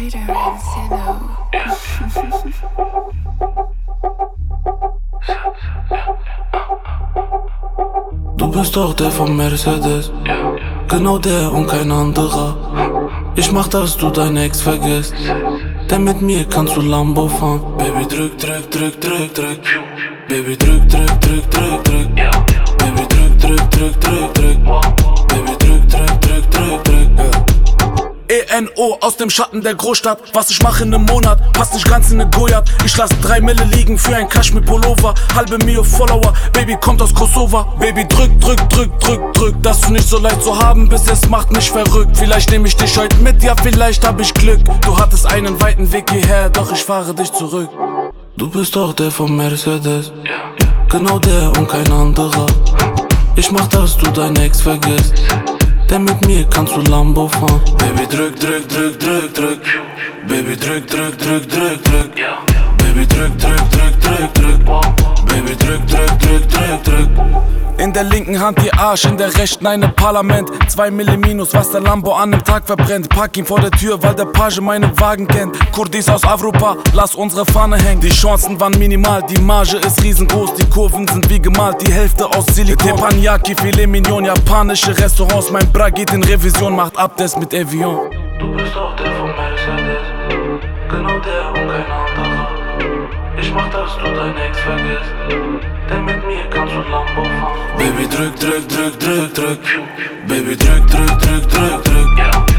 Du bist doch der von Mercedes, genau der und kein anderer. Ich mach, dass du deine Ex vergisst, denn mit mir kannst du Lambo fahren. Baby, drück, drück, drück, drück, drück. Baby, drück, drück, drück, drück, drück. Baby, drück, drück, drück, drück, drück. Baby, drück, drück, drück, drück, drück. ENO aus dem Schatten der Großstadt. Was ich mache in nem Monat, passt nicht ganz in ne Gojat. Ich lass 3 Mille liegen für ein Kaschmir-Pullover. Halbe Mio Follower, Baby kommt aus Kosovo. Baby drück, drück, drück, drück, drück. Dass du nicht so leicht zu haben bist, es macht mich verrückt. Vielleicht nehm ich dich heute mit, ja vielleicht hab ich Glück. Du hattest einen weiten Weg hierher, doch ich fahre dich zurück. Du bist doch der von Mercedes, genau der und kein anderer. Ich mach, dass du deine Ex vergisst, denn mit mir kannst du Lambo fahren. Baby, drück, drück, drück, drück, drück. Baby, drück, drück, drück, drück, drück. Baby, drück, drück, drück, drück, drück. Baby, drück, drück, drück, drück, drück. In der linken Hand die Arsch, in der rechten eine Parlament. 2 Mille minus, was der Lambo an dem Tag verbrennt. Park ihn vor der Tür, weil der Page meinen Wagen kennt. Kurdis aus Avrupa, lass unsere Fahne hängen. Die Chancen waren minimal, die Marge ist riesengroß. Die Kurven sind wie gemalt, die Hälfte aus Silikon. Teppanyaki, Filet Mignon, japanische Restaurants. Mein Bra geht in Revision, macht Abdes mit Evian. Du bist doch der von Mercedes, genau der und kein anderer. Ich mach, dass du deine Ex vergisst, denn mit mir kannst du Lambo fahren. Baby, drück, drück, drück, drück, drück. Baby, drück, drück, drück, drück, drück.